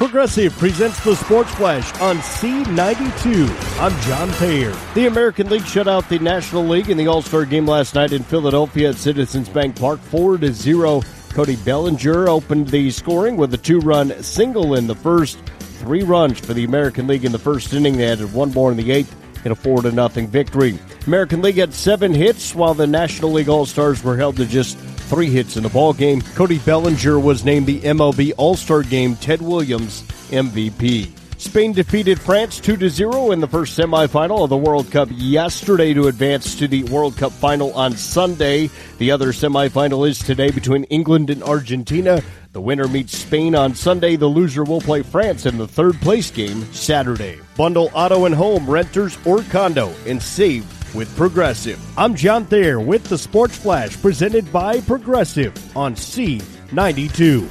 Progressive presents the Sports Flash on C92. I'm John Thayer. The American League shut out the National League in the All-Star game last night in Philadelphia at Citizens Bank Park 4-0. Cody Bellinger opened the scoring with a 2-run single in the first. 3 runs for the American League in the first inning. They added 1 more in the 8th in a 4-0 victory. American League had 7 hits, while the National League All-Stars were held to just 3 hits in the ballgame. Cody Bellinger was named the MLB All-Star Game Ted Williams MVP. Spain defeated France 2-0 in the first semifinal of the World Cup yesterday to advance to the World Cup final on Sunday. The other semifinal is today between England and Argentina. The winner meets Spain on Sunday. The loser will play France in the third-place game Saturday. Bundle auto and home, renters, or condo, and save with Progressive. I'm John Thayer with the Sports Flash, presented by Progressive on C92.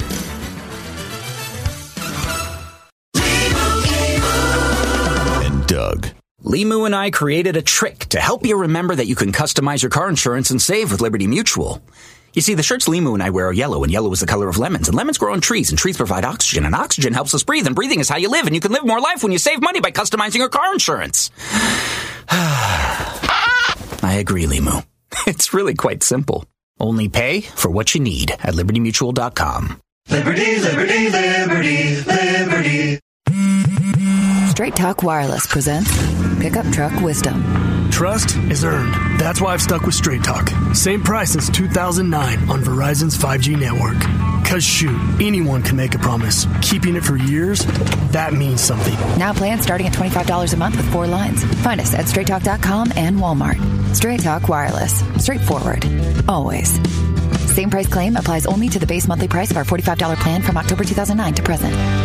And Doug. Limu and I created a trick to help you remember that you can customize your car insurance and save with Liberty Mutual. You see, the shirts Limu and I wear are yellow, and yellow is the color of lemons, and lemons grow on trees, and trees provide oxygen, and oxygen helps us breathe, and breathing is how you live, and you can live more life when you save money by customizing your car insurance. I agree, Limu. It's really quite simple. Only pay for what you need at LibertyMutual.com. Liberty, liberty, liberty, liberty. Straight Talk Wireless presents Pickup Truck Wisdom. Trust is earned. That's why I've stuck with Straight Talk. Same price since 2009 on Verizon's 5G network. Cause shoot, anyone can make a promise. Keeping it for years, that means something. Now plans starting at $25 a month with 4 lines. Find us at straighttalk.com and Walmart. Straight Talk Wireless. Straightforward. Always. Same price claim applies only to the base monthly price of our $45 plan from October 2009 to present.